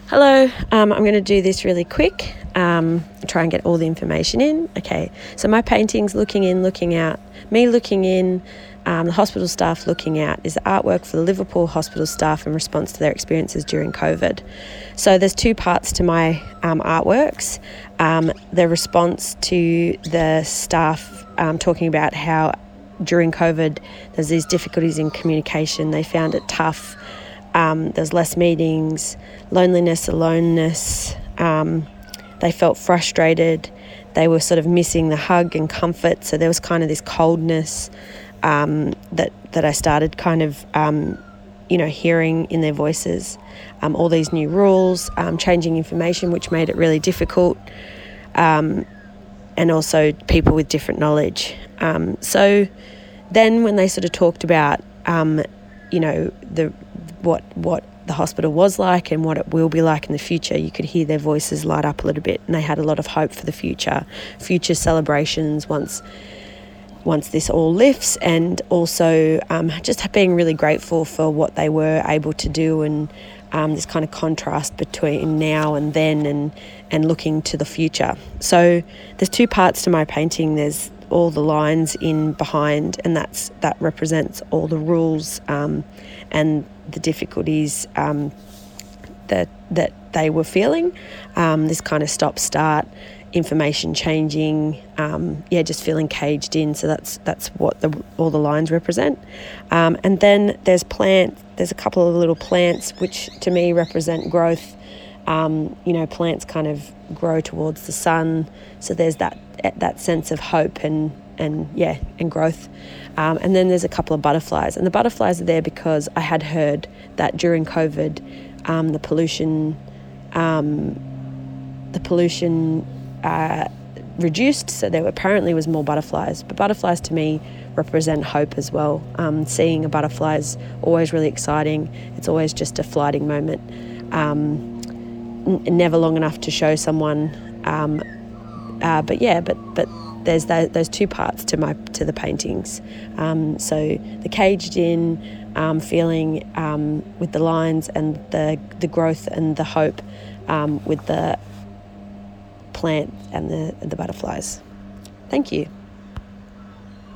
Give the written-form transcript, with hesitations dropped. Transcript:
Hello, I'm going to do this really quick, try and get all the information in. Okay, so my painting's looking in, looking out, me looking in, the hospital staff looking out is the artwork for the Liverpool hospital staff in response to their experiences during COVID. So there's two parts to my artworks. The response to the staff talking about how during COVID there's these difficulties in communication. They found it tough. There's less meetings, loneliness, aloneness. They felt frustrated. They were sort of missing the hug and comfort. So there was kind of this coldness that I started kind of, hearing in their voices. All these new rules, changing information, which made it really difficult, and also people with different knowledge. So then when they sort of talked about, what the hospital was like and what it will be like in the future, you could hear their voices light up a little bit, and they had a lot of hope for the future celebrations once this all lifts, and also just being really grateful for what they were able to do, and this kind of contrast between now and then and looking to the future. So there's two parts to my painting. There's all the lines in behind, and that represents all the rules and the difficulties that they were feeling. This kind of stop-start, information changing, just feeling caged in. So that's what all the lines represent. And then there's plants. There's a couple of little plants which to me represent growth. Plants kind of grow towards the sun. So there's that sense of hope and growth. And then there's a couple of butterflies, and the butterflies are there because I had heard that during COVID, the pollution reduced, so there apparently was more butterflies. But butterflies to me represent hope as well. Seeing a butterfly is always really exciting. It's always just a flighting moment. Never long enough to show someone. But there's those two parts to the paintings. So the caged in feeling with the lines, and the growth and the hope with the plant and the butterflies. Thank you.